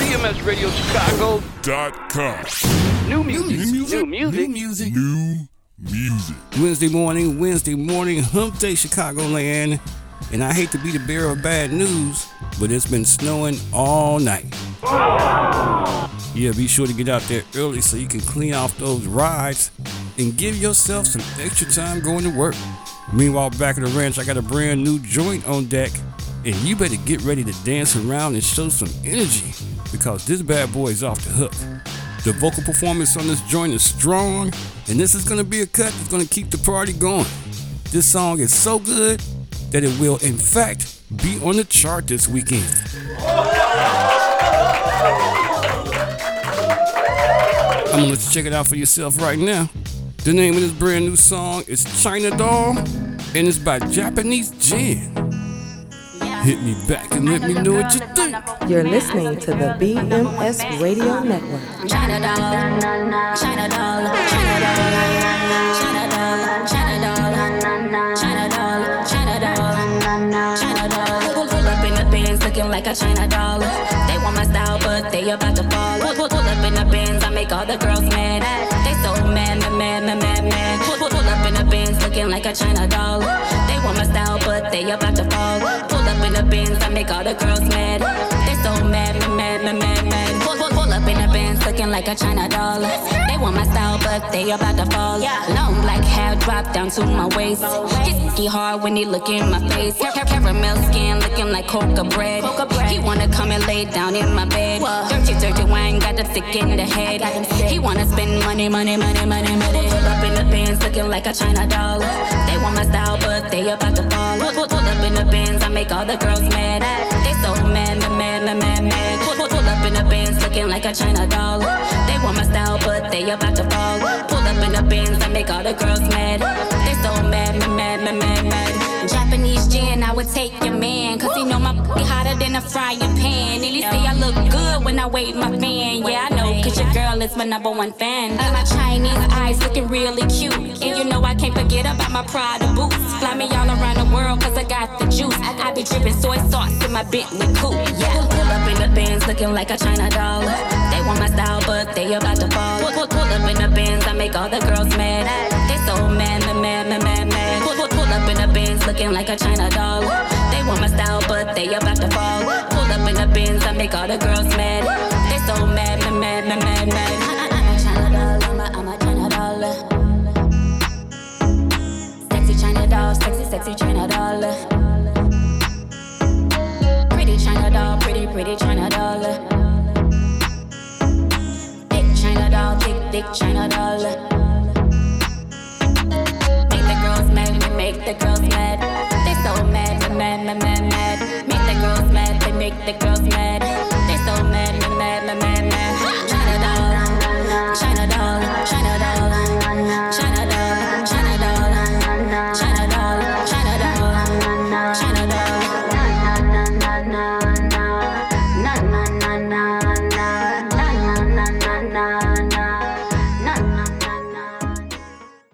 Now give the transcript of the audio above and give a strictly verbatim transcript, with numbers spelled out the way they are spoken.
M S Radio Chicago dot com. New music. New music. New music. New music. New music. Wednesday morning, Wednesday morning, Hump Day, Chicagoland. And I hate to be the bearer of bad news, but it's been snowing all night. Yeah, be sure to get out there early so you can clean off those rides and give yourself some extra time going to work. Meanwhile, back at the ranch, I got a brand new joint on deck, and you better get ready to dance around and show some energy because this bad boy is off the hook. The vocal performance on this joint is strong, and this is going to be a cut that's going to keep the party going. This song is so good that it will, in fact, be on the chart this weekend. I'm gonna let you check it out for yourself right now. The name of this brand new song is China Doll, and it's by Japanese Jen. Hit me back and let me know what you think. You're listening to the B M S Radio Network. China doll, China doll, China doll, China doll, China doll, China doll, China doll, China doll. Pull up in the Benz looking like a China doll. They want my style, but they about to fall. Pull, pull, pull up in the Benz, I make all the girls mad. They so mad, mad, mad, mad, mad, mad. Pull, pull, pull up in the Benz looking like a China doll. They want my style, but they about to fall. Pull up in the Benz, I make all the girls mad. They so mad, mad, mad, mad, mad, mad. Pull, pull, pull up in the Benz looking like a China doll. They want my style, but they about to fall. Long black hair drop down to my waist. It's hard when he look in my face. Caramel skin looking like coca bread. He wanna come and lay down in my bed. Dirty, dirty wine got the thick in the head. He wanna spend money, money, money, money, money. Pull up in the Benz looking like a China doll. They want my style, but they about to fall. Pull, pull, pull up in the Benz, I make all the girls mad. They so mad, mad, mad, mad, mad, mad. Pull, pull, pull up in the Benz looking like a China doll. They want my style, but they about to fall. Pull up in the Benz, I make all the girls mad. They so mad, mad, mad, mad, mad, mad. Japanese Jen, I would take your man, cause he know my b***y hotter than a frying pan. And he say I look good when I wave my fan. Yeah, I know, cause your girl is my number one fan. And my Chinese eyes looking really cute. And you know I can't forget about my Prada boots. Fly me all around the world cause I got the juice. I, I be dripping soy sauce in my Bentley coupe. Yeah, pull up in the Benz looking like a China doll. They want my style but they about to fall. Pull, pull, pull up in the Benz, I make all the girls mad. They so mad, mad, mad, mad, mad, mad. Pull, pull, pull up in the Benz looking like a China doll. They want my style but they about to fall. Pull up in the Benz, I make all the girls mad. They so mad, mad, mad, mad, mad, mad. I'm a China doll, I'm a, I'm a China doll. Sexy China doll, sexy, sexy China doll. Pretty China doll, pretty, pretty China doll. Thick China doll, thick, thick China doll. Make the girls mad, make the girls mad. They so mad, mad, mad, mad, mad. Make the girls mad, they make the girls mad.